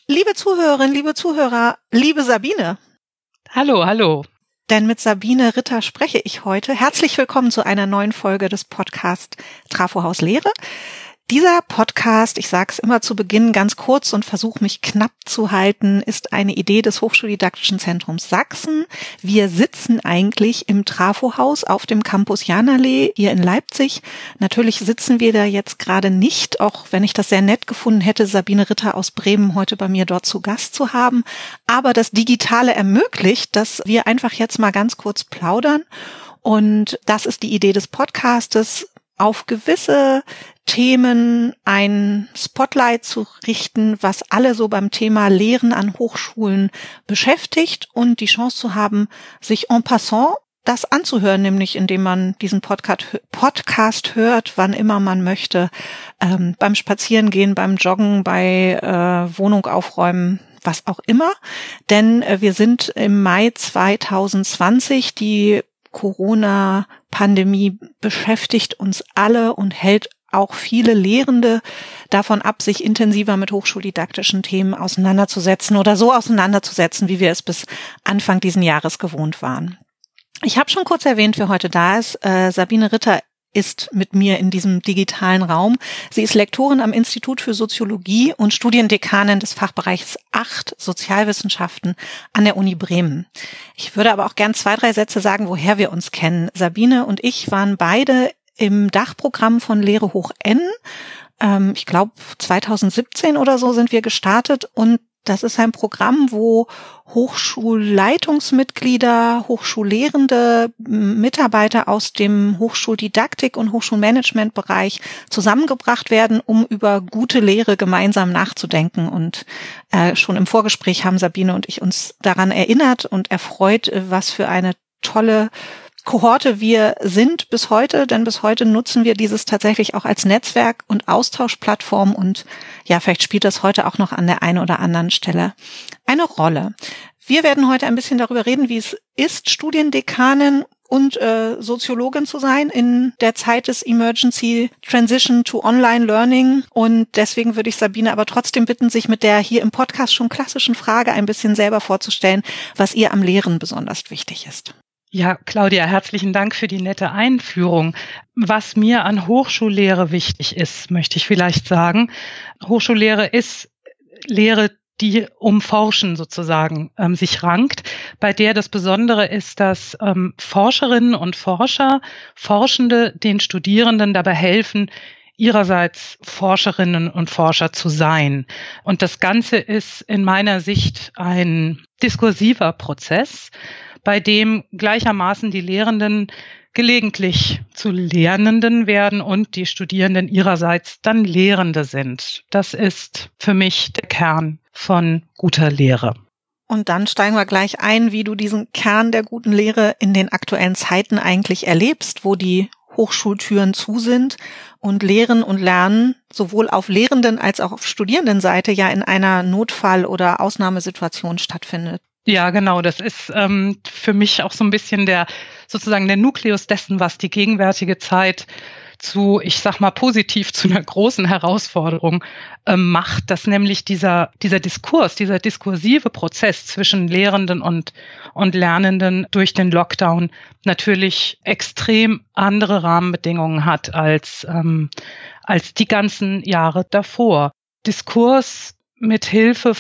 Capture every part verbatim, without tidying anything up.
Liebe Zuhörerinnen, liebe Zuhörer, liebe Sabine. Hallo, hallo. Denn mit Sabine Ritter spreche ich heute. Herzlich willkommen zu einer neuen Folge des Podcasts Trafohaus Lehre. Dieser Podcast, ich sage es immer zu Beginn ganz kurz und versuche mich knapp zu halten, ist eine Idee des Hochschuldidaktischen Zentrums Sachsen. Wir sitzen eigentlich im Trafohaus auf dem Campus Janallee hier in Leipzig. Natürlich sitzen wir da jetzt gerade nicht, auch wenn ich das sehr nett gefunden hätte, Sabine Ritter aus Bremen heute bei mir dort zu Gast zu haben. Aber das Digitale ermöglicht, dass wir einfach jetzt mal ganz kurz plaudern. Und das ist die Idee des Podcastes, auf gewisse Themen ein Spotlight zu richten, was alle so beim Thema Lehren an Hochschulen beschäftigt und die Chance zu haben, sich en passant das anzuhören, nämlich indem man diesen Podcast, Podcast hört, wann immer man möchte, ähm, beim Spazierengehen, beim Joggen, bei äh, Wohnung aufräumen, was auch immer. Denn äh, wir sind im Mai zwanzig zwanzig, die Corona-Pandemie beschäftigt uns alle und hält auch viele Lehrende davon ab, sich intensiver mit hochschuldidaktischen Themen auseinanderzusetzen oder so auseinanderzusetzen, wie wir es bis Anfang diesen Jahres gewohnt waren. Ich habe schon kurz erwähnt, wer heute da ist. Äh, Sabine Ritter ist mit mir in diesem digitalen Raum. Sie ist Lektorin am Institut für Soziologie und Studiendekanin des Fachbereichs acht Sozialwissenschaften an der Uni Bremen. Ich würde aber auch gern zwei, drei Sätze sagen, woher wir uns kennen. Sabine und ich waren beide im Dachprogramm von Lehre hoch N. Ähm, ich glaube, zwanzig siebzehn oder so sind wir gestartet und das ist ein Programm, wo Hochschulleitungsmitglieder, Hochschullehrende, Mitarbeiter aus dem Hochschuldidaktik- und Hochschulmanagementbereich zusammengebracht werden, um über gute Lehre gemeinsam nachzudenken. Und äh, schon im Vorgespräch haben Sabine und ich uns daran erinnert und erfreut, was für eine tolle Kohorte wir sind bis heute, denn bis heute nutzen wir dieses tatsächlich auch als Netzwerk und Austauschplattform und ja, vielleicht spielt das heute auch noch an der einen oder anderen Stelle eine Rolle. Wir werden heute ein bisschen darüber reden, wie es ist, Studiendekanin und äh, Soziologin zu sein in der Zeit des Emergency Transition to Online Learning. Und deswegen würde ich Sabine aber trotzdem bitten, sich mit der hier im Podcast schon klassischen Frage ein bisschen selber vorzustellen, was ihr am Lehren besonders wichtig ist. Ja, Claudia, herzlichen Dank für die nette Einführung. Was mir an Hochschullehre wichtig ist, möchte ich vielleicht sagen. Hochschullehre ist Lehre, die um Forschen sozusagen ähm, sich rankt, bei der das Besondere ist, dass ähm, Forscherinnen und Forscher, Forschende den Studierenden dabei helfen, ihrerseits Forscherinnen und Forscher zu sein. Und das Ganze ist in meiner Sicht ein diskursiver Prozess, bei dem gleichermaßen die Lehrenden gelegentlich zu Lernenden werden und die Studierenden ihrerseits dann Lehrende sind. Das ist für mich der Kern von guter Lehre. Und dann steigen wir gleich ein, wie du diesen Kern der guten Lehre in den aktuellen Zeiten eigentlich erlebst, wo die Hochschultüren zu sind und Lehren und Lernen sowohl auf Lehrenden als auch auf Studierendenseite ja in einer Notfall- oder Ausnahmesituation stattfindet. Ja, genau. Das ist ähm, für mich auch so ein bisschen der sozusagen der Nukleus dessen, was die gegenwärtige Zeit zu, ich sag mal positiv, zu einer großen Herausforderung ähm, macht, dass nämlich dieser dieser Diskurs, dieser diskursive Prozess zwischen Lehrenden und und Lernenden durch den Lockdown natürlich extrem andere Rahmenbedingungen hat als ähm, als die ganzen Jahre davor. Diskurs mit Hilfe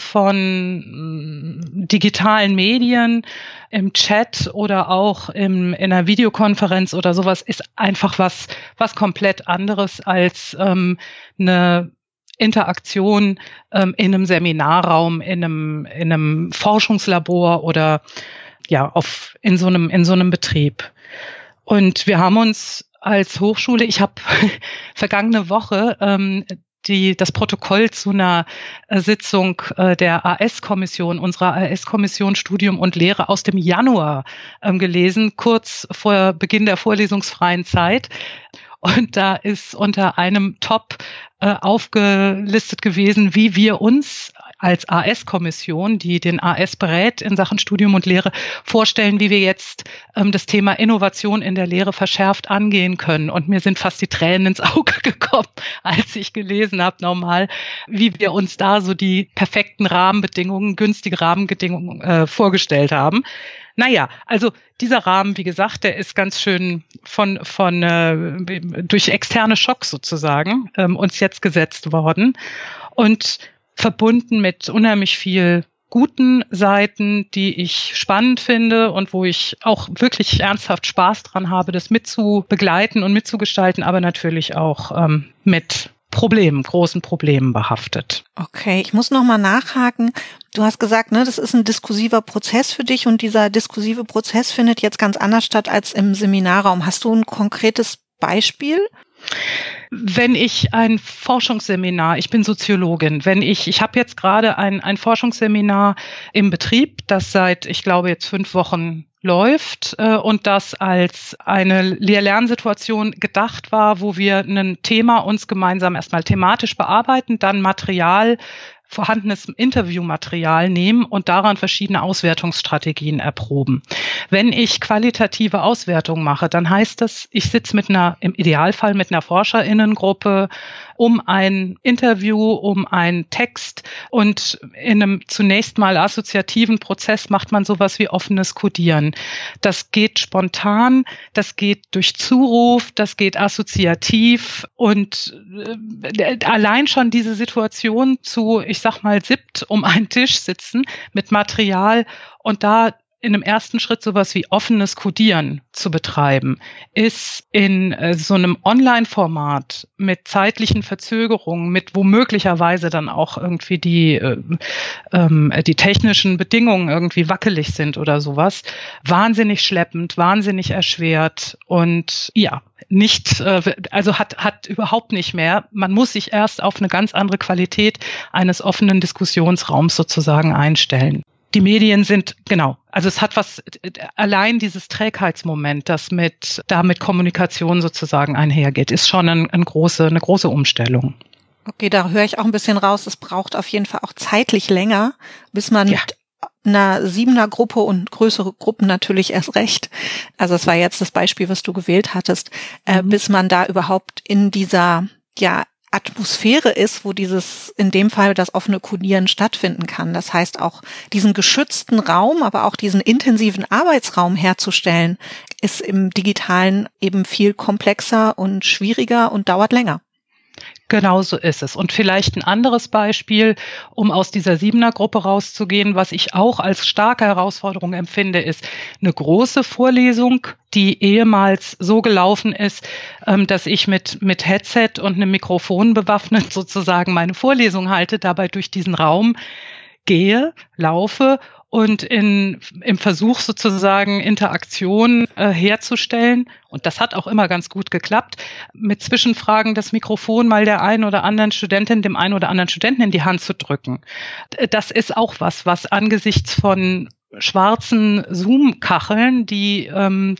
von digitalen Medien, im Chat oder auch im, in einer Videokonferenz oder sowas ist einfach was, was komplett anderes als ähm, eine Interaktion ähm, in einem Seminarraum, in einem, in einem Forschungslabor oder ja, auf, in so einem, in so einem Betrieb. Und wir haben uns als Hochschule, ich habe vergangene Woche ähm, die das Protokoll zu einer äh, Sitzung äh, der A S-Kommission, unserer A S-Kommission Studium und Lehre aus dem Januar ähm, gelesen, kurz vor Beginn der vorlesungsfreien Zeit. Und da ist unter einem Top äh, aufgelistet gewesen, wie wir uns als A S-Kommission, die den A S berät in Sachen Studium und Lehre, vorstellen, wie wir jetzt ähm, das Thema Innovation in der Lehre verschärft angehen können. Und mir sind fast die Tränen ins Auge gekommen, als ich gelesen habe, nochmal, wie wir uns da so die perfekten Rahmenbedingungen, günstige Rahmenbedingungen äh, vorgestellt haben. Naja, also dieser Rahmen, wie gesagt, der ist ganz schön von von äh, durch externe Schocks sozusagen ähm, uns jetzt gesetzt worden und verbunden mit unheimlich viel guten Seiten, die ich spannend finde und wo ich auch wirklich ernsthaft Spaß dran habe, das mitzubegleiten und mitzugestalten, aber natürlich auch ähm, mit Problemen, großen Problemen behaftet. Okay, ich muss noch mal nachhaken. Du hast gesagt, ne, das ist ein diskursiver Prozess für dich und dieser diskursive Prozess findet jetzt ganz anders statt als im Seminarraum. Hast du ein konkretes Beispiel? Wenn ich ein Forschungsseminar, ich bin Soziologin, wenn ich, ich habe jetzt gerade ein, ein Forschungsseminar im Betrieb, das seit, ich glaube, jetzt fünf Wochen läuft äh, und das als eine Lehr-Lernsituation gedacht war, wo wir ein Thema uns gemeinsam erstmal thematisch bearbeiten, dann Material, vorhandenes Interviewmaterial nehmen und daran verschiedene Auswertungsstrategien erproben. Wenn ich qualitative Auswertung mache, dann heißt das, ich sitze mit einer, im Idealfall mit einer ForscherInnengruppe um ein Interview, um einen Text und in einem zunächst mal assoziativen Prozess macht man sowas wie offenes Codieren. Das geht spontan, das geht durch Zuruf, das geht assoziativ und äh, allein schon diese Situation zu, ich sag mal, siebt um einen Tisch sitzen mit Material und da in einem ersten Schritt sowas wie offenes Codieren zu betreiben, ist in äh, so einem Online-Format mit zeitlichen Verzögerungen, mit womöglicherweise dann auch irgendwie die, äh, ähm, die technischen Bedingungen irgendwie wackelig sind oder sowas, wahnsinnig schleppend, wahnsinnig erschwert und ja, nicht, äh, also hat, hat überhaupt nicht mehr. Man muss sich erst auf eine ganz andere Qualität eines offenen Diskussionsraums sozusagen einstellen. Die Medien sind, genau, also es hat was, allein dieses Trägheitsmoment, das mit, da mit Kommunikation sozusagen einhergeht, ist schon ein, ein große, eine große Umstellung. Okay, da höre ich auch ein bisschen raus, es braucht auf jeden Fall auch zeitlich länger, bis man ja. mit einer Siebener-Gruppe und größere Gruppen natürlich erst recht, also es war jetzt das Beispiel, was du gewählt hattest, mhm. äh, bis man da überhaupt in dieser, ja, Atmosphäre ist, wo dieses, in dem Fall das offene Codieren stattfinden kann. Das heißt auch diesen geschützten Raum, aber auch diesen intensiven Arbeitsraum herzustellen, ist im Digitalen eben viel komplexer und schwieriger und dauert länger. Genau so ist es. Und vielleicht ein anderes Beispiel, um aus dieser Siebener-Gruppe rauszugehen, was ich auch als starke Herausforderung empfinde, ist eine große Vorlesung, die ehemals so gelaufen ist, dass ich mit mit Headset und einem Mikrofon bewaffnet sozusagen meine Vorlesung halte, dabei durch diesen Raum gehe, laufe und in, im Versuch sozusagen Interaktion äh, herzustellen, und das hat auch immer ganz gut geklappt, mit Zwischenfragen das Mikrofon mal der einen oder anderen Studentin, dem einen oder anderen Studenten in die Hand zu drücken. Das ist auch was, was angesichts von schwarzen Zoom-Kacheln, die ähm,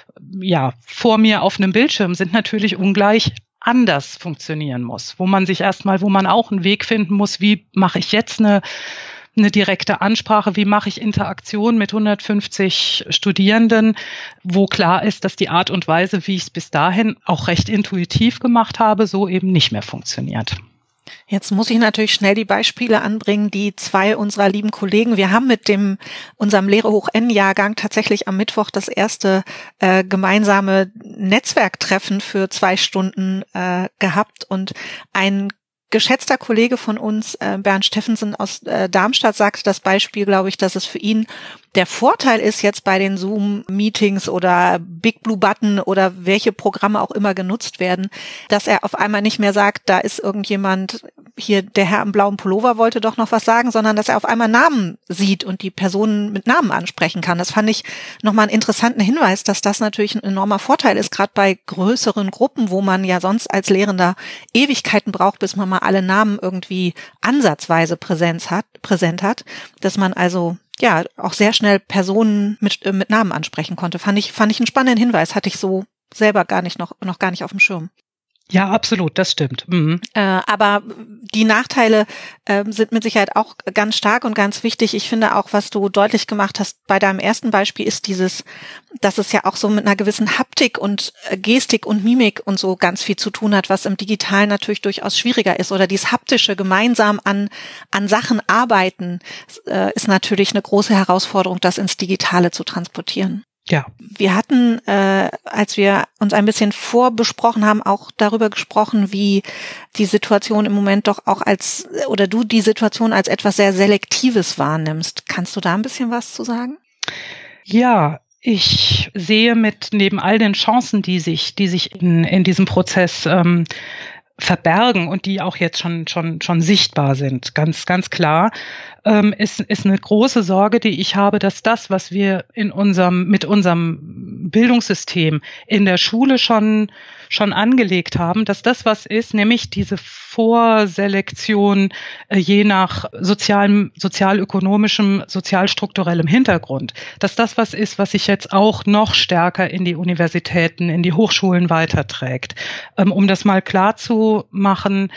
ja vor mir auf einem Bildschirm sind, natürlich ungleich anders funktionieren muss, wo man sich erstmal, wo man auch einen Weg finden muss, wie mache ich jetzt eine eine direkte Ansprache, wie mache ich Interaktion mit hundertfünfzig Studierenden, wo klar ist, dass die Art und Weise, wie ich es bis dahin auch recht intuitiv gemacht habe, so eben nicht mehr funktioniert. Jetzt muss ich natürlich schnell die Beispiele anbringen, die zwei unserer lieben Kollegen, wir haben mit dem unserem Lehre hoch N-Jahrgang tatsächlich am Mittwoch das erste äh, gemeinsame Netzwerktreffen für zwei Stunden äh, gehabt und ein geschätzter Kollege von uns, äh, Bernd Steffensen aus äh, Darmstadt, sagte das Beispiel, glaube ich, dass es für ihn der Vorteil ist jetzt bei den Zoom-Meetings oder Big Blue Button oder welche Programme auch immer genutzt werden, dass er auf einmal nicht mehr sagt, da ist irgendjemand, hier der Herr im blauen Pullover wollte doch noch was sagen, sondern dass er auf einmal Namen sieht und die Personen mit Namen ansprechen kann. Das fand ich nochmal einen interessanten Hinweis, dass das natürlich ein enormer Vorteil ist, gerade bei größeren Gruppen, wo man ja sonst als Lehrender Ewigkeiten braucht, bis man mal alle Namen irgendwie ansatzweise Präsenz hat, präsent hat, dass man also ja auch sehr schnell Personen mit äh, mit Namen ansprechen konnte. Fand ich fand ich einen spannenden Hinweis, hatte ich so selber gar nicht noch noch gar nicht auf dem Schirm. Ja, absolut, das stimmt. Mhm. Äh, aber die Nachteile äh, sind mit Sicherheit auch ganz stark und ganz wichtig. Ich finde auch, was du deutlich gemacht hast bei deinem ersten Beispiel, ist dieses, dass es ja auch so mit einer gewissen Haptik und äh, Gestik und Mimik und so ganz viel zu tun hat, was im Digitalen natürlich durchaus schwieriger ist. Oder dieses haptische, gemeinsam an an Sachen arbeiten, äh, ist natürlich eine große Herausforderung, das ins Digitale zu transportieren. Ja. Wir hatten, äh, als wir uns ein bisschen vorbesprochen haben, auch darüber gesprochen, wie die Situation im Moment doch auch als, oder du die Situation als etwas sehr Selektives wahrnimmst. Kannst du da ein bisschen was zu sagen? Ja, ich sehe mit neben all den Chancen, die sich, die sich in, in diesem Prozess ähm, verbergen und die auch jetzt schon schon schon sichtbar sind, ganz ganz klar, ähm, ist ist eine große Sorge, die ich habe, dass das, was wir in unserem mit unserem Bildungssystem in der Schule schon schon angelegt haben, dass das was ist, nämlich diese Vorselektion äh, je nach sozialem, sozialökonomischem, sozialstrukturellem Hintergrund, dass das was ist, was sich jetzt auch noch stärker in die Universitäten, in die Hochschulen weiterträgt. Ähm, um das mal klar zu machen,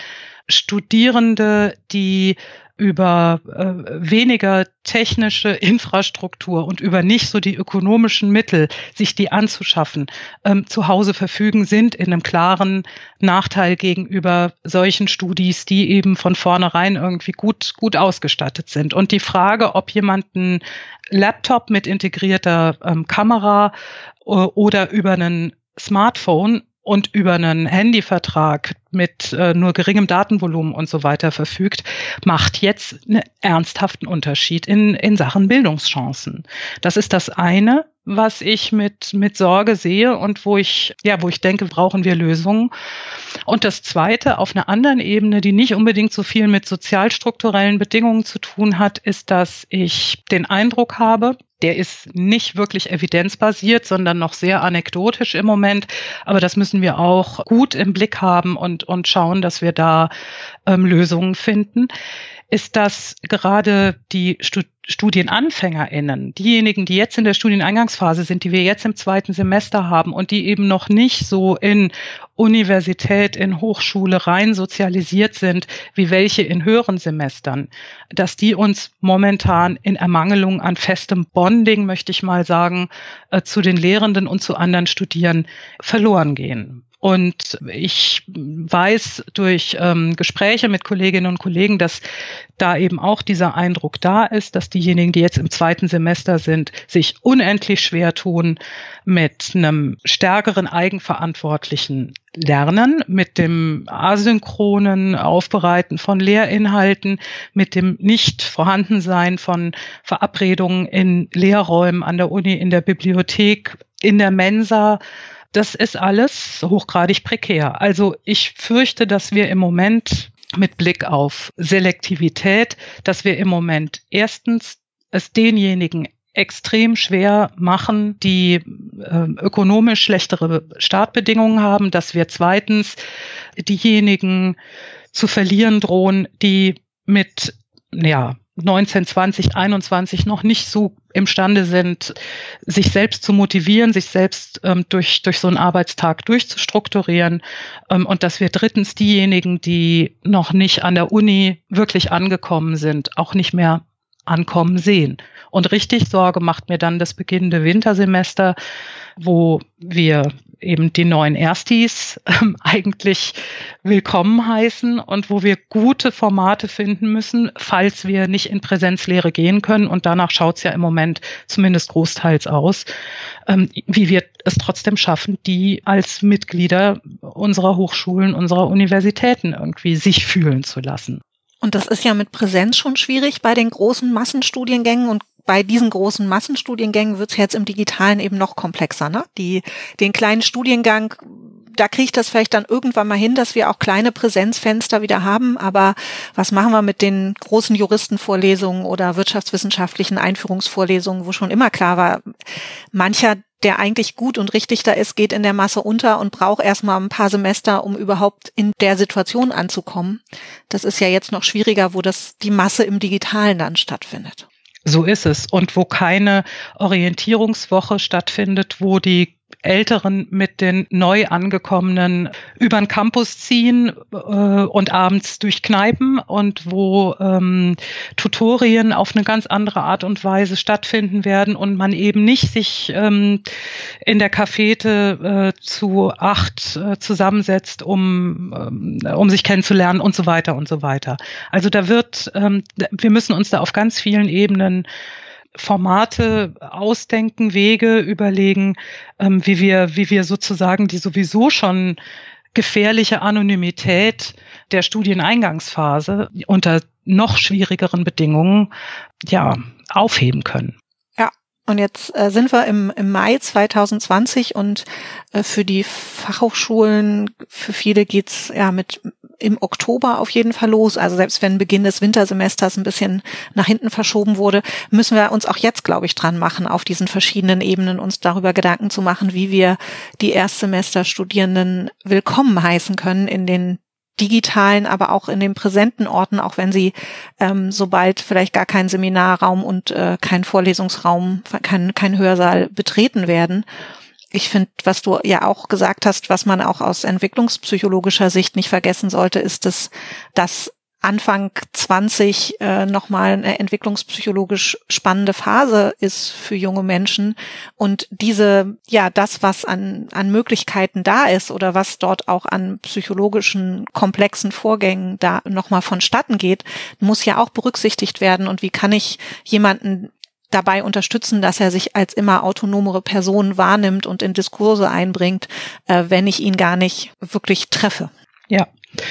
Studierende, die über äh, weniger technische Infrastruktur und über nicht so die ökonomischen Mittel, sich die anzuschaffen, ähm, zu Hause verfügen, sind in einem klaren Nachteil gegenüber solchen Studis, die eben von vornherein irgendwie gut, gut ausgestattet sind. Und die Frage, ob jemand einen Laptop mit integrierter ähm, Kamera äh, oder über einen Smartphone und über einen Handyvertrag mit äh, nur geringem Datenvolumen und so weiter verfügt, macht jetzt einen ernsthaften Unterschied in, in Sachen Bildungschancen. Das ist das eine, was ich mit, mit Sorge sehe und wo ich, ja, wo ich denke, brauchen wir Lösungen. Und das zweite, auf einer anderen Ebene, die nicht unbedingt so viel mit sozialstrukturellen Bedingungen zu tun hat, ist, dass ich den Eindruck habe, der ist nicht wirklich evidenzbasiert, sondern noch sehr anekdotisch im Moment. Aber das müssen wir auch gut im Blick haben und, und schauen, dass wir da ähm, Lösungen finden. Ist, dass gerade die Stud- StudienanfängerInnen, diejenigen, die jetzt in der Studieneingangsphase sind, die wir jetzt im zweiten Semester haben und die eben noch nicht so in Universität, in Hochschule rein sozialisiert sind, wie welche in höheren Semestern, dass die uns momentan in Ermangelung an festem Bonding, möchte ich mal sagen, äh, zu den Lehrenden und zu anderen Studierenden verloren gehen. Und ich weiß durch ähm, Gespräche mit Kolleginnen und Kollegen, dass da eben auch dieser Eindruck da ist, dass diejenigen, die jetzt im zweiten Semester sind, sich unendlich schwer tun mit einem stärkeren eigenverantwortlichen Lernen, mit dem asynchronen Aufbereiten von Lehrinhalten, mit dem Nicht-Vorhandensein von Verabredungen in Lehrräumen an der Uni, in der Bibliothek, in der Mensa. Das ist alles hochgradig prekär. Also ich fürchte, dass wir im Moment mit Blick auf Selektivität, dass wir im Moment erstens es denjenigen extrem schwer machen, die äh, ökonomisch schlechtere Startbedingungen haben, dass wir zweitens diejenigen zu verlieren drohen, die mit, ja, neunzehn, zwanzig, einundzwanzig noch nicht so imstande sind, sich selbst zu motivieren, sich selbst ähm, durch durch so einen Arbeitstag durchzustrukturieren, ähm, und dass wir drittens diejenigen, die noch nicht an der Uni wirklich angekommen sind, auch nicht mehr ankommen sehen. Und richtig Sorge macht mir dann das beginnende Wintersemester, wo wir eben die neuen Erstis ähm, eigentlich willkommen heißen und wo wir gute Formate finden müssen, falls wir nicht in Präsenzlehre gehen können. Und danach schaut es ja im Moment zumindest großteils aus, ähm, wie wir es trotzdem schaffen, die als Mitglieder unserer Hochschulen, unserer Universitäten irgendwie sich fühlen zu lassen. Und das ist ja mit Präsenz schon schwierig bei den großen Massenstudiengängen, und bei diesen großen Massenstudiengängen wird es jetzt im Digitalen eben noch komplexer, ne? Die, den kleinen Studiengang, da kriege ich das vielleicht dann irgendwann mal hin, dass wir auch kleine Präsenzfenster wieder haben. Aber was machen wir mit den großen Juristenvorlesungen oder wirtschaftswissenschaftlichen Einführungsvorlesungen, wo schon immer klar war, mancher, der eigentlich gut und richtig da ist, geht in der Masse unter und braucht erstmal ein paar Semester, um überhaupt in der Situation anzukommen. Das ist ja jetzt noch schwieriger, wo das die Masse im Digitalen dann stattfindet. So ist es. Und wo keine Orientierungswoche stattfindet, wo die Älteren mit den neu angekommenen über den Campus ziehen äh, und abends durch Kneipen und wo ähm, Tutorien auf eine ganz andere Art und Weise stattfinden werden und man eben nicht sich ähm, in der Cafete äh, zu acht äh, zusammensetzt, um ähm, um sich kennenzulernen und so weiter und so weiter. Also da wird, ähm, wir müssen uns da auf ganz vielen Ebenen Formate ausdenken, Wege überlegen, ähm, wie wir, wie wir sozusagen die sowieso schon gefährliche Anonymität der Studieneingangsphase unter noch schwierigeren Bedingungen, ja, aufheben können. Und jetzt äh, sind wir im, im Mai zwanzig zwanzig und äh, für die Fachhochschulen, für viele geht's ja mit im Oktober auf jeden Fall los. Also selbst wenn Beginn des Wintersemesters ein bisschen nach hinten verschoben wurde, müssen wir uns auch jetzt, glaube ich, dran machen, auf diesen verschiedenen Ebenen uns darüber Gedanken zu machen, wie wir die Erstsemesterstudierenden willkommen heißen können in den digitalen, aber auch in den präsenten Orten, auch wenn sie ähm, sobald vielleicht gar keinen Seminarraum und äh, kein Vorlesungsraum, kein, kein Hörsaal betreten werden. Ich finde, was du ja auch gesagt hast, was man auch aus entwicklungspsychologischer Sicht nicht vergessen sollte, ist, dass das Anfang zwanzig äh, nochmal eine entwicklungspsychologisch spannende Phase ist für junge Menschen und diese, ja, das, was an an Möglichkeiten da ist oder was dort auch an psychologischen komplexen Vorgängen da nochmal vonstatten geht, muss ja auch berücksichtigt werden. Und wie kann ich jemanden dabei unterstützen, dass er sich als immer autonomere Person wahrnimmt und in Diskurse einbringt, äh, wenn ich ihn gar nicht wirklich treffe? Ja.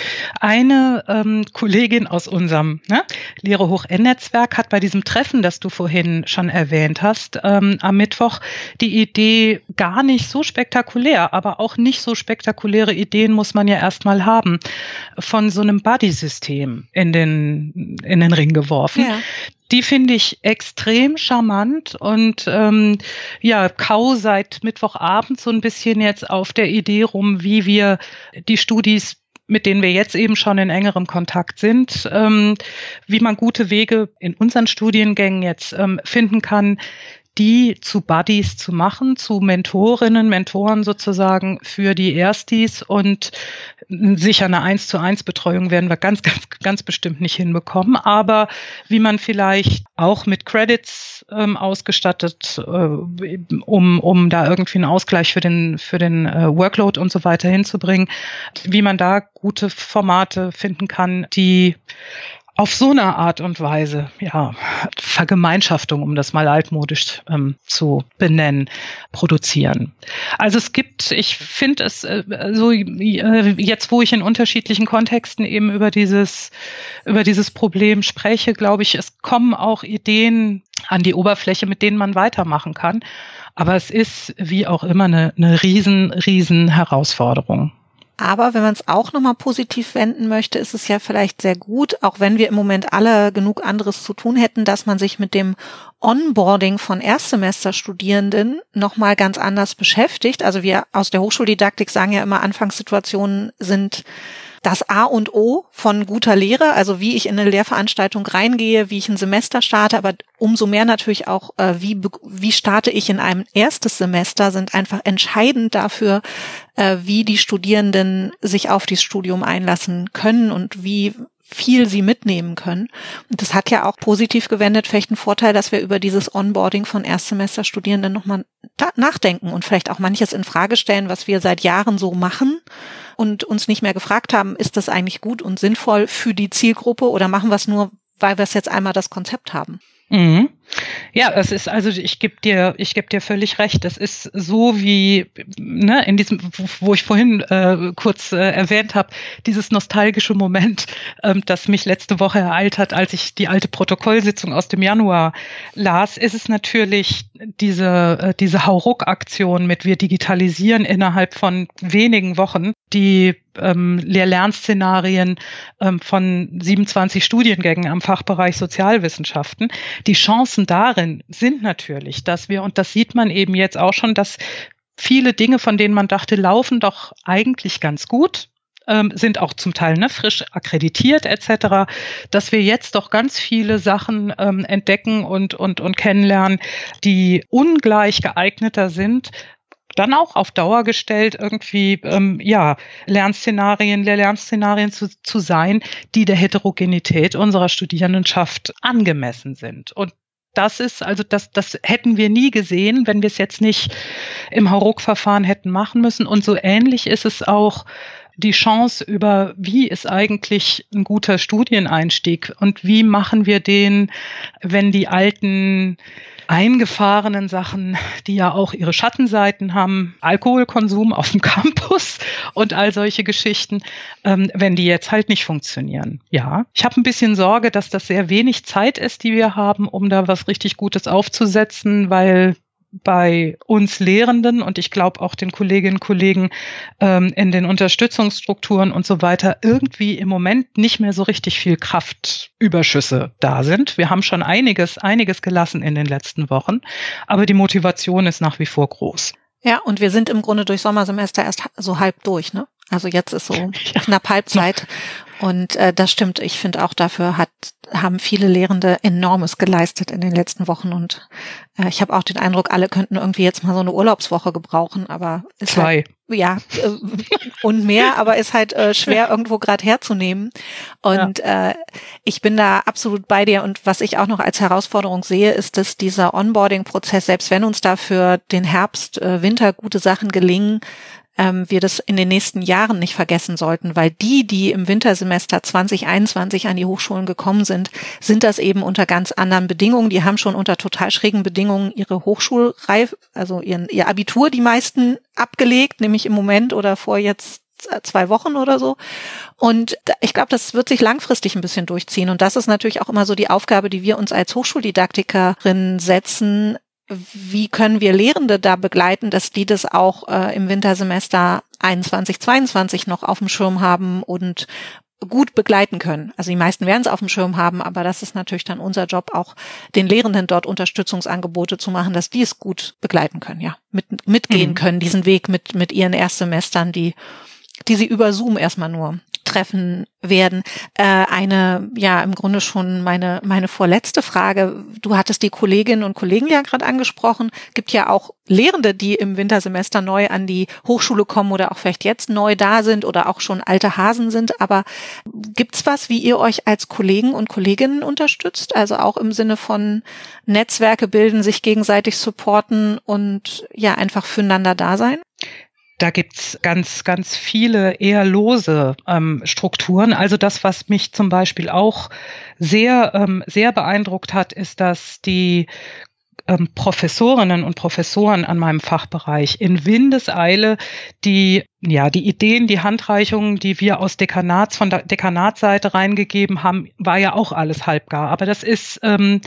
Eine ähm, Kollegin aus unserem ne, Lehre hoch N-Netzwerk hat bei diesem Treffen, das du vorhin schon erwähnt hast, ähm, am Mittwoch die Idee gar nicht so spektakulär, aber auch nicht so spektakuläre Ideen muss man ja erstmal haben, von so einem Buddy-System in den, in den Ring geworfen. Ja. Die finde ich extrem charmant und ähm, ja, kau seit Mittwochabend so ein bisschen jetzt auf der Idee rum, wie wir die Studis, mit denen wir jetzt eben schon in engerem Kontakt sind, ähm, wie man gute Wege in unseren Studiengängen jetzt ähm, finden kann, die zu Buddies zu machen, zu Mentorinnen, Mentoren sozusagen für die Erstis und sicher eine eins zu eins Betreuung werden wir ganz, ganz, ganz bestimmt nicht hinbekommen, aber wie man vielleicht auch mit Credits ähm, ausgestattet, äh, um, um da irgendwie einen Ausgleich für den, für den äh, Workload und so weiter hinzubringen, wie man da gute Formate finden kann, die auf so eine Art und Weise, ja, Vergemeinschaftung, um das mal altmodisch ähm, zu benennen, produzieren. Also es gibt, ich finde es äh, so äh, jetzt, wo ich in unterschiedlichen Kontexten eben über dieses über dieses Problem spreche, glaube ich, es kommen auch Ideen an die Oberfläche, mit denen man weitermachen kann. Aber es ist wie auch immer eine, eine riesen, riesen Herausforderung. Aber wenn man es auch nochmal positiv wenden möchte, ist es ja vielleicht sehr gut, auch wenn wir im Moment alle genug anderes zu tun hätten, dass man sich mit dem Onboarding von Erstsemesterstudierenden nochmal ganz anders beschäftigt. Also wir aus der Hochschuldidaktik sagen ja immer, Anfangssituationen sind das A und O von guter Lehre, also wie ich in eine Lehrveranstaltung reingehe, wie ich ein Semester starte, aber umso mehr natürlich auch, äh, wie wie starte ich in einem erstes Semester, sind einfach entscheidend dafür, äh, wie die Studierenden sich auf dieses Studium einlassen können und wie viel sie mitnehmen können. Und das hat ja auch positiv gewendet vielleicht einen Vorteil, dass wir über dieses Onboarding von Erstsemesterstudierenden nochmal nachdenken und vielleicht auch manches in Frage stellen, was wir seit Jahren so machen und uns nicht mehr gefragt haben, ist das eigentlich gut und sinnvoll für die Zielgruppe oder machen wir es nur, weil wir es jetzt einmal das Konzept haben? Mhm. Ja, es ist also ich gebe dir ich gebe dir völlig recht. Es ist so wie ne in diesem, wo ich vorhin äh, kurz äh, erwähnt habe, dieses nostalgische Moment, ähm, das mich letzte Woche ereilt hat, als ich die alte Protokollsitzung aus dem Januar las. Ist es natürlich diese äh, diese Hauruck-Aktion mit wir digitalisieren innerhalb von wenigen Wochen die ähm, Lehr-Lern-Szenarien ähm, von siebenundzwanzig Studiengängen am Fachbereich Sozialwissenschaften. Die Chancen darin sind natürlich, dass wir, und das sieht man eben jetzt auch schon, dass viele Dinge, von denen man dachte, laufen doch eigentlich ganz gut, ähm, sind auch zum Teil ne, frisch akkreditiert et cetera, dass wir jetzt doch ganz viele Sachen ähm, entdecken und, und, und kennenlernen, die ungleich geeigneter sind, dann auch auf Dauer gestellt, irgendwie ähm, ja Lernszenarien, Lernszenarien zu, zu sein, die der Heterogenität unserer Studierendenschaft angemessen sind. Und das ist, also das, das hätten wir nie gesehen, wenn wir es jetzt nicht im Hauruck-Verfahren hätten machen müssen. Und so ähnlich ist es auch die Chance über, wie ist eigentlich ein guter Studieneinstieg und wie machen wir den, wenn die alten eingefahrenen Sachen, die ja auch ihre Schattenseiten haben, Alkoholkonsum auf dem Campus und all solche Geschichten, ähm, wenn die jetzt halt nicht funktionieren. Ja, ich habe ein bisschen Sorge, dass das sehr wenig Zeit ist, die wir haben, um da was richtig Gutes aufzusetzen, weil bei uns Lehrenden und ich glaube auch den Kolleginnen und Kollegen ähm, in den Unterstützungsstrukturen und so weiter irgendwie im Moment nicht mehr so richtig viel Kraftüberschüsse da sind. Wir haben schon einiges, einiges gelassen in den letzten Wochen, aber die Motivation ist nach wie vor groß. Ja, und wir sind im Grunde durch Sommersemester erst so halb durch, ne? Also jetzt ist so ja, knapp Halbzeit. Und äh, das stimmt. Ich finde auch, dafür hat haben viele Lehrende Enormes geleistet in den letzten Wochen. Und äh, ich habe auch den Eindruck, alle könnten irgendwie jetzt mal so eine Urlaubswoche gebrauchen. Aber ist Zwei. Halt, ja, äh, und mehr, aber ist halt äh, schwer irgendwo gerade herzunehmen. Und ja. äh, ich bin da absolut bei dir. Und was ich auch noch als Herausforderung sehe, ist, dass dieser Onboarding-Prozess, selbst wenn uns da für den Herbst, äh, Winter gute Sachen gelingen, wir das in den nächsten Jahren nicht vergessen sollten, weil die, die im Wintersemester zwanzig einundzwanzig an die Hochschulen gekommen sind, sind das eben unter ganz anderen Bedingungen. Die haben schon unter total schrägen Bedingungen ihre Hochschulreife, also ihren, ihr Abitur, die meisten abgelegt, nämlich im Moment oder vor jetzt zwei Wochen oder so. Und ich glaube, das wird sich langfristig ein bisschen durchziehen. Und das ist natürlich auch immer so die Aufgabe, die wir uns als Hochschuldidaktikerin setzen. Wie können wir Lehrende da begleiten, dass die das auch äh, im Wintersemester einundzwanzig, zweiundzwanzig noch auf dem Schirm haben und gut begleiten können? Also die meisten werden es auf dem Schirm haben, aber das ist natürlich dann unser Job, auch den Lehrenden dort Unterstützungsangebote zu machen, dass die es gut begleiten können, ja, mit, mitgehen mhm. können, diesen Weg mit mit ihren Erstsemestern, die die sie über Zoom erstmal nur treffen werden. Äh, eine, ja, im Grunde schon meine meine vorletzte Frage. Du hattest die Kolleginnen und Kollegen ja gerade angesprochen. Gibt ja auch Lehrende, die im Wintersemester neu an die Hochschule kommen oder auch vielleicht jetzt neu da sind oder auch schon alte Hasen sind. Aber gibt's was, wie ihr euch als Kollegen und Kolleginnen unterstützt? Also auch im Sinne von Netzwerke bilden, sich gegenseitig supporten und ja, einfach füreinander da sein? Da gibt's ganz, ganz viele eher lose ähm, Strukturen. Also das, was mich zum Beispiel auch sehr, ähm, sehr beeindruckt hat, ist, dass die ähm, Professorinnen und Professoren an meinem Fachbereich in Windeseile die, ja, die Ideen, die Handreichungen, die wir aus Dekanats, von der Dekanatsseite reingegeben haben, war ja auch alles halbgar. Aber das ist, ähm,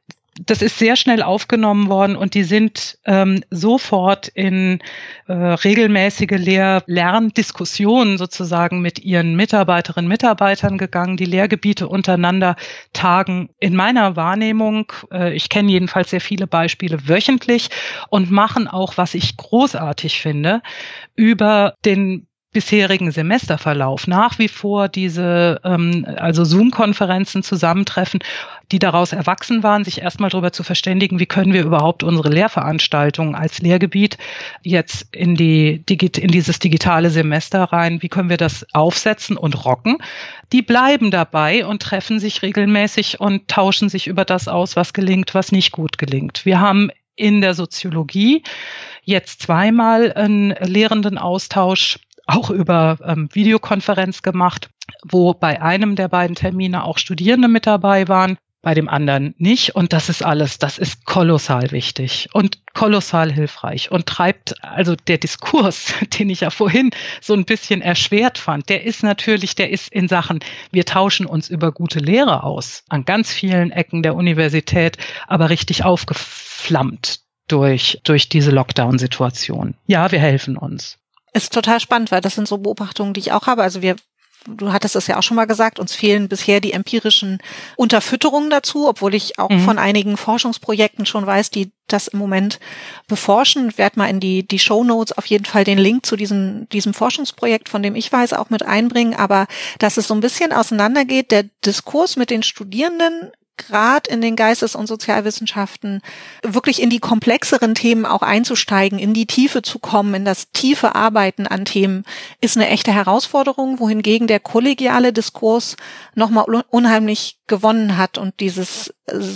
Das ist sehr schnell aufgenommen worden und die sind ähm, sofort in äh, regelmäßige Lehr- Lerndiskussionen sozusagen mit ihren Mitarbeiterinnen und Mitarbeitern gegangen, die Lehrgebiete untereinander tagen. In meiner Wahrnehmung, äh, ich kenne jedenfalls sehr viele Beispiele wöchentlich und machen auch, was ich großartig finde, über den bisherigen Semesterverlauf nach wie vor diese ähm, also Zoom-Konferenzen, Zusammentreffen, die daraus erwachsen waren, sich erstmal darüber zu verständigen, wie können wir überhaupt unsere Lehrveranstaltungen als Lehrgebiet jetzt in die in dieses digitale Semester rein, wie können wir das aufsetzen und rocken. Die bleiben dabei und treffen sich regelmäßig und tauschen sich über das aus, was gelingt, was nicht gut gelingt. Wir haben in der Soziologie jetzt zweimal einen Lehrendenaustausch auch über ähm, Videokonferenz gemacht, wo bei einem der beiden Termine auch Studierende mit dabei waren, bei dem anderen nicht. Und das ist alles, das ist kolossal wichtig und kolossal hilfreich und treibt, also der Diskurs, den ich ja vorhin so ein bisschen erschwert fand, der ist natürlich, der ist in Sachen, wir tauschen uns über gute Lehre aus, an ganz vielen Ecken der Universität, aber richtig aufgeflammt durch, durch diese Lockdown-Situation. Ja, wir helfen uns. Ist total spannend, weil das sind so Beobachtungen, die ich auch habe. Also wir, du hattest es ja auch schon mal gesagt, uns fehlen bisher die empirischen Unterfütterungen dazu, obwohl ich auch mhm. von einigen Forschungsprojekten schon weiß, die das im Moment beforschen. Ich werde mal in die, die Shownotes auf jeden Fall den Link zu diesem, diesem Forschungsprojekt, von dem ich weiß, auch mit einbringen. Aber dass es so ein bisschen auseinandergeht, der Diskurs mit den Studierenden gerade in den Geistes- und Sozialwissenschaften wirklich in die komplexeren Themen auch einzusteigen, in die Tiefe zu kommen, in das tiefe Arbeiten an Themen, ist eine echte Herausforderung, wohingegen der kollegiale Diskurs nochmal unheimlich gewonnen hat und dieses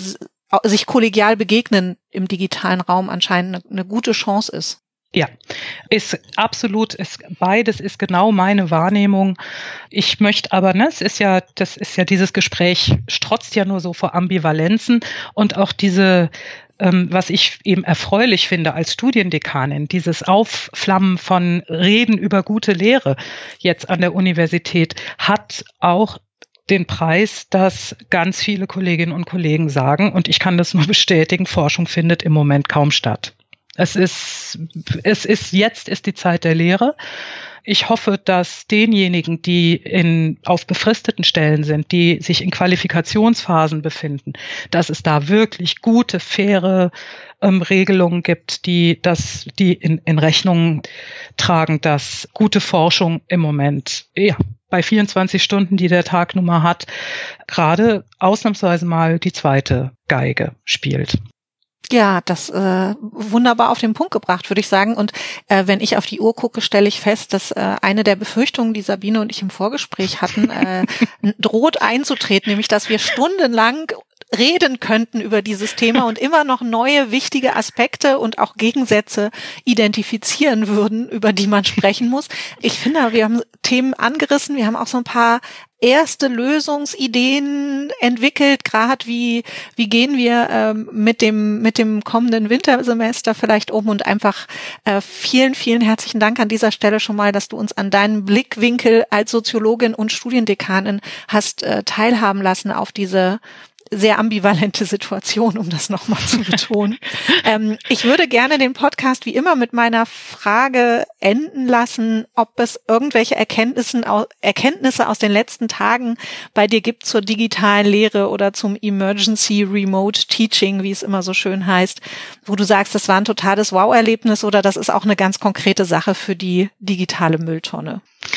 sich kollegial begegnen im digitalen Raum anscheinend eine, eine gute Chance ist. Ja, ist absolut, ist, beides ist genau meine Wahrnehmung. Ich möchte aber, ne, es ist ja, das ist ja dieses Gespräch strotzt ja nur so vor Ambivalenzen und auch diese, ähm, was ich eben erfreulich finde als Studiendekanin, dieses Aufflammen von Reden über gute Lehre jetzt an der Universität hat auch den Preis, dass ganz viele Kolleginnen und Kollegen sagen, und ich kann das nur bestätigen, Forschung findet im Moment kaum statt. Es ist, es ist, jetzt ist die Zeit der Lehre. Ich hoffe, dass denjenigen, die in, auf befristeten Stellen sind, die sich in Qualifikationsphasen befinden, dass es da wirklich gute, faire ähm, Regelungen gibt, die das, die in, in Rechnung tragen, dass gute Forschung im Moment, ja, bei vierundzwanzig Stunden, die der Tag nun mal hat, gerade ausnahmsweise mal die zweite Geige spielt. Ja, das äh, wunderbar auf den Punkt gebracht, würde ich sagen. Und äh, wenn ich auf die Uhr gucke, stelle ich fest, dass äh, eine der Befürchtungen, die Sabine und ich im Vorgespräch hatten, äh, droht einzutreten, nämlich dass wir stundenlang reden könnten über dieses Thema und immer noch neue wichtige Aspekte und auch Gegensätze identifizieren würden, über die man sprechen muss. Ich finde, wir haben Themen angerissen, wir haben auch so ein paar erste Lösungsideen entwickelt, gerade wie wie gehen wir ähm, mit dem mit dem kommenden Wintersemester vielleicht um und einfach äh, vielen, vielen herzlichen Dank an dieser Stelle schon mal, dass du uns an deinen Blickwinkel als Soziologin und Studiendekanin hast äh, teilhaben lassen auf diese sehr ambivalente Situation, um das nochmal zu betonen. ähm, ich würde gerne den Podcast wie immer mit meiner Frage enden lassen, ob es irgendwelche Erkenntnissen, Erkenntnisse aus den letzten Tagen bei dir gibt zur digitalen Lehre oder zum Emergency Remote Teaching, wie es immer so schön heißt, wo du sagst, das war ein totales Wow-Erlebnis oder das ist auch eine ganz konkrete Sache für die digitale Mülltonne.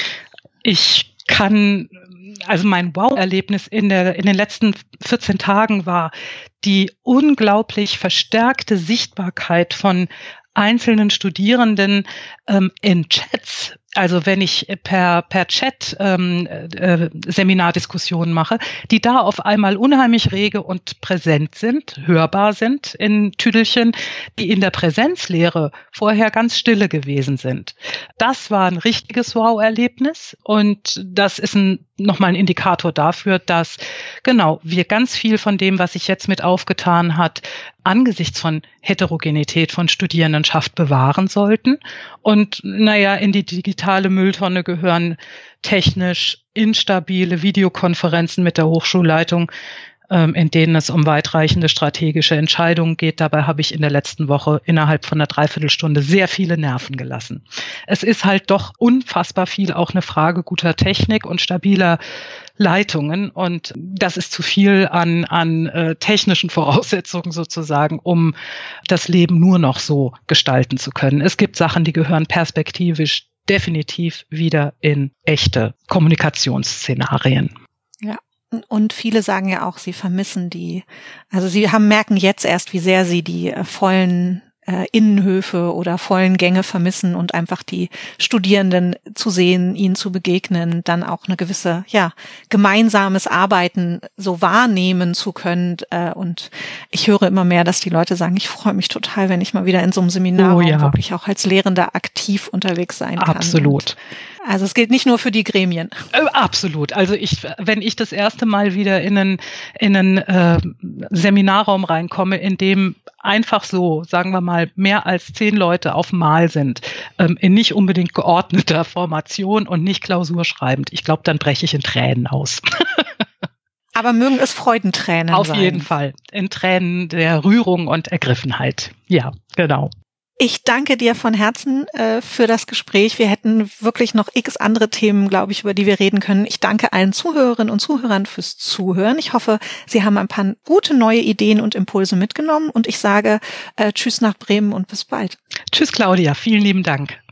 Ich kann, also mein Wow-Erlebnis in der, in den letzten vierzehn Tagen war die unglaublich verstärkte Sichtbarkeit von einzelnen Studierenden ähm, in Chats. Also wenn ich per per Chat ähm, äh, Seminardiskussionen mache, die da auf einmal unheimlich rege und präsent sind, hörbar sind in Tüdelchen, die in der Präsenzlehre vorher ganz stille gewesen sind. Das war ein richtiges Wow-Erlebnis und das ist ein, nochmal ein Indikator dafür, dass genau wir ganz viel von dem, was sich jetzt mit aufgetan hat, angesichts von Heterogenität von Studierendenschaft bewahren sollten. Und naja, in die digitale Mülltonne gehören technisch instabile Videokonferenzen mit der Hochschulleitung, ähm, in denen es um weitreichende strategische Entscheidungen geht. Dabei habe ich in der letzten Woche innerhalb von einer Dreiviertelstunde sehr viele Nerven gelassen. Es ist halt doch unfassbar viel auch eine Frage guter Technik und stabiler Leitungen und das ist zu viel an an äh, technischen Voraussetzungen sozusagen, um das Leben nur noch so gestalten zu können. Es gibt Sachen, die gehören perspektivisch definitiv wieder in echte Kommunikationsszenarien. Ja. Und viele sagen ja auch, sie vermissen die, also sie haben merken jetzt erst, wie sehr sie die äh, vollen äh, Innenhöfe oder vollen Gänge vermissen und einfach die Studierenden zu sehen, ihnen zu begegnen, dann auch eine gewisse, ja, gemeinsames Arbeiten so wahrnehmen zu können. Äh, und ich höre immer mehr, dass die Leute sagen, ich freue mich total, wenn ich mal wieder in so einem Seminar oh, ja. wirklich auch als Lehrender aktiv unterwegs sein kann. Absolut. Und also es gilt nicht nur für die Gremien. Äh, absolut. Also ich, wenn ich das erste Mal wieder in einen, in einen äh, Seminarraum reinkomme, in dem einfach so, sagen wir mal, mehr als zehn Leute auf Mal sind, ähm, in nicht unbedingt geordneter Formation und nicht klausurschreibend, ich glaube, dann breche ich in Tränen aus. Aber mögen es Freudentränen Auf sein. Auf jeden Fall. In Tränen der Rührung und Ergriffenheit. Ja, genau. Ich danke dir von Herzen äh, für das Gespräch. Wir hätten wirklich noch x andere Themen, glaube ich, über die wir reden können. Ich danke allen Zuhörerinnen und Zuhörern fürs Zuhören. Ich hoffe, Sie haben ein paar gute neue Ideen und Impulse mitgenommen. Und ich sage äh, Tschüss nach Bremen und bis bald. Tschüss, Claudia. Vielen lieben Dank.